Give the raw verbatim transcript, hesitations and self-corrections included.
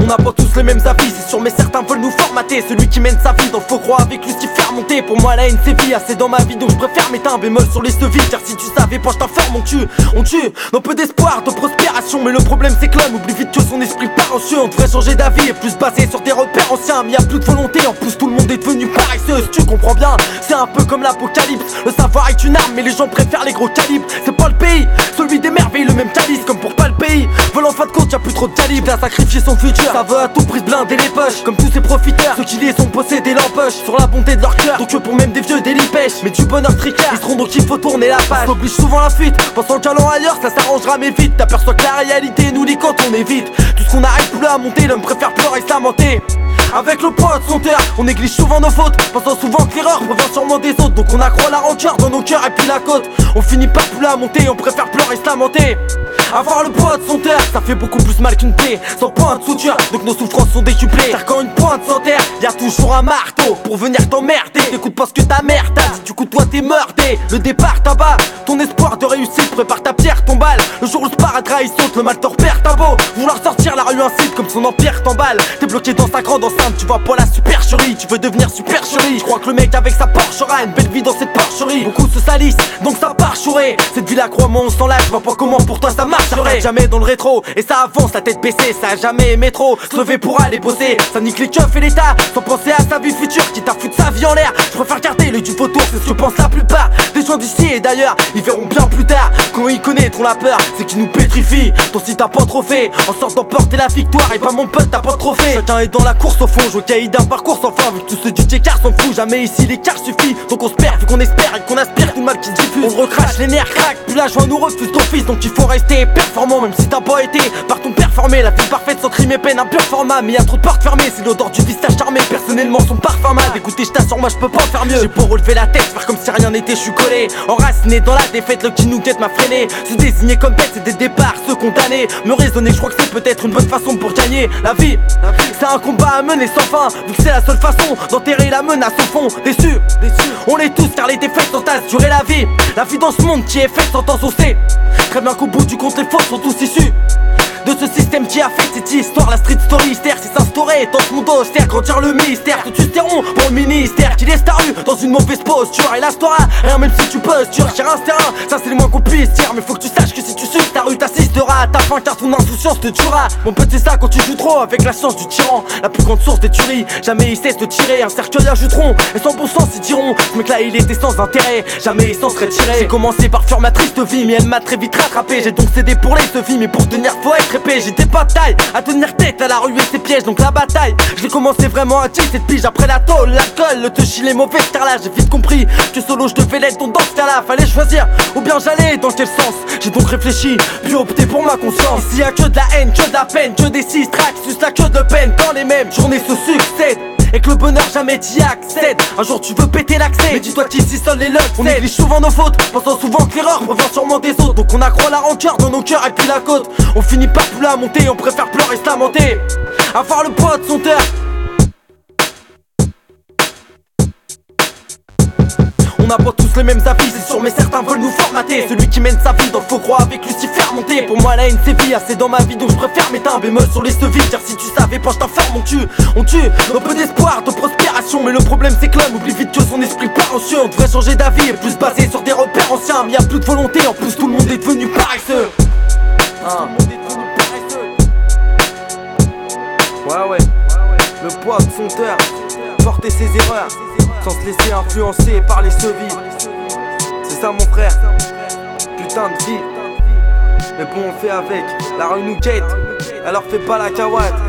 On n'a pas tous les mêmes avis, c'est sûr mais certains veulent nous formater. Celui qui mène sa vie dans le faux croix avec lui ce qui fait remonter. Pour moi la haine c'est vie, assez dans ma vie donc je préfère mettre un bémol sur les sevilles. Car si tu savais pas je t'informe on tue, on tue dans peu d'espoir, de prospération. Mais le problème c'est que l'homme oublie vite que son esprit part en cieux. On devrait changer d'avis et plus basé sur des repères anciens. Mais y'a plus de volonté, en plus tout le monde est devenu paresseux. Si tu comprends bien, c'est un peu comme l'apocalypse. Le savoir est une arme mais les gens préfèrent les gros calibres. C'est pas le pays, celui des merveilles, le même calice. Comme pour pas le pays, veulent en fin de compte y'a plus trop de calibre. À sacrifier son futur, ça veut à tout prix blinder les poches. Comme tous ces profiteurs, ceux qui les sont possédés l'empoche sur la bonté de leur cœur. Donc pour même des vieux des pêche, mais du bonheur tricard. Ils seront donc il faut tourner la page. S'oblige souvent la fuite, pensant qu'allant ailleurs ça s'arrangera mais vite. T'aperçois que la réalité nous lit quand on évite. Tout ce qu'on arrive plus à monter, l'homme préfère pleurer et se lamenter. Avec le poids de son terre, on néglige souvent nos fautes, pensant souvent que l'erreur provient sûrement des autres. Donc on accroît la rancœur dans nos cœurs et puis la côte. On finit par plus la monter, on préfère pleurer et se lamenter. Avoir le poids de son terre, ça fait beaucoup plus mal qu'une plaie sans point de suture, donc nos souffrances sont décuplées. Car quand une pointe s'enterre, y'a toujours un marteau pour venir t'emmerder. T'écoutes pas ce que ta mère t'a dit, du coup toi t'es meurté. Le départ t'abat, ton espoir de réussite, prépare ta pierre, ton balle. Le jour où le sparadrap il saute, le mal te repère. T'as beau vouloir sortir, la rue incite comme son empire t'emballe. T'es bloqué dans sa grande enceinte, tu vois pas la supercherie. Tu veux devenir super chérie, je crois que le mec avec sa Porsche aura une belle vie dans cette porcherie. Beaucoup se salissent, donc ça part chourer. Cette vie là crois-moi on s'en lâche, je vois pas comment pour toi ça marche. Ça reste jamais dans le rétro, et ça avance la tête baissée. Ça a jamais aimé trop, se lever pour aller bosser. Ça nique les keufs et l'état, sans penser à sa vie future. Quitte à foutre sa vie en l'air, je préfère garder l'œil du vautour. C'est ce que pensent la plupart des gens d'ici et d'ailleurs. Ils verront bien plus tard, quand ils connaîtront la peur, c'est qu'ils nous pétrifient. Ton si t'as pas trop fait, en sorte d'emporter la victoire. Et pas mon pote t'as pas trop fait. Chacun est dans la course au fond, je caïd d'un parcours sans fin. Vu que tous ceux du T-car s'en foutent, jamais ici l'écart suffit. Donc on se perd, vu qu'on espère et qu'on aspire tout le mal qui se diffuse. On recrache, les nerfs craquent, plus la joie nous refuse d'office. Donc il faut rester performant même si t'as pas été par ton performé. La vie parfaite sans crime et peine, un pur format. Mais y'a trop de portes fermées, c'est l'odeur du visage charmé. Personnellement son parfum mal, écoutez je t'assure moi je peux pas faire mieux. J'ai beau relever la tête, faire comme si rien n'était, je suis collé. Enraciné dans la défaite, le qui nous guette m'a freiné. Se désigner comme bête c'est des départs, se condamner. Me raisonner, je crois que c'est peut-être une bonne façon pour gagner. La vie, la vie c'est un combat à mener sans fin. Vu que c'est la seule façon d'enterrer la menace au fond. Déçus, déçus, on l'est tous car les défaites sont assurées la vie. La vie dans ce monde qui est faite sans temps saucer. Très bien qu'au bout du compte les fautes sont tous issus de ce système qui a fait cette histoire. La street story hystère s'est s'instaurer, tente mon dos, c'est grandir le mystère. Tout tu terrons pour le ministère qui laisse ta rue dans une mauvaise posture. Et là t'auras rien même si tu postures. Tire un terrain, ça c'est le moins qu'on puisse dire. Mais faut que tu saches que si tu suces ta rue t'assisteras à ta fin car ton insouciance te tuera. Mon pote c'est ça quand tu joues trop avec la chance du tyran. La plus grande source des tueries, jamais il cesse de tirer. Un cercueil ajouteront et sans bon sens ils diront. Ce mec là il était sans intérêt, jamais il s'en serait tiré. J'ai commencé par fuir ma triste vie mais elle m'a très vite rattrapé. J'ai donc cédé pour les vie mais pour tenir faut être épais. J'étais pas de taille à tenir tête à la rue et ses pièges. Donc la bataille, j'ai commencé vraiment à tirer cette pige. Après la tôle, l'alcool, le touchy, les mauvais car là j'ai vite compris que solo je devais l'être. Donc dans ce cas là fallait choisir ou bien j'allais dans quel sens. J'ai donc réfléchi puis opté pour ma conscience. Ici y'a que de la haine, que de la peine, que des six tracks, juste la queue de peine. Dans les mêmes journées se succèdent et que le bonheur jamais t'y accède. Un jour tu veux péter l'accès, mais dis-toi qu'ici seuls les locks. On néglige souvent nos fautes, pensant souvent que l'erreur provient sûrement des autres. Donc on accroît la rancœur dans nos cœurs et puis la côte. On finit par plus la monter, on préfère pleurer et se lamenter. Avoir le poids de son terre. On n'a pas tous les mêmes avis, c'est sûr mais certains veulent nous formater. Celui qui mène sa vie dans le faux croix avec Lucifer monter. Pour moi la haine c'est vie, assez dans ma vie donc je préfère mettre un bémol sur les sevilles. Car si tu savais pas je t'informe on tue, on tue dans peu d'espoir, de prospération. Mais le problème c'est que l'homme oublie vite que son esprit part en cieux. On devrait changer d'avis et plus basé sur des repères anciens. Mais y'a plus de volonté, en plus tout le monde est devenu paresseux. Ah. Ouais ouais, le poids de son terre, porter ses erreurs sans se laisser influencer par les sevilles. C'est ça mon frère, putain de vie. Mais bon on fait avec, la rue nous guette, alors fais pas la cawade.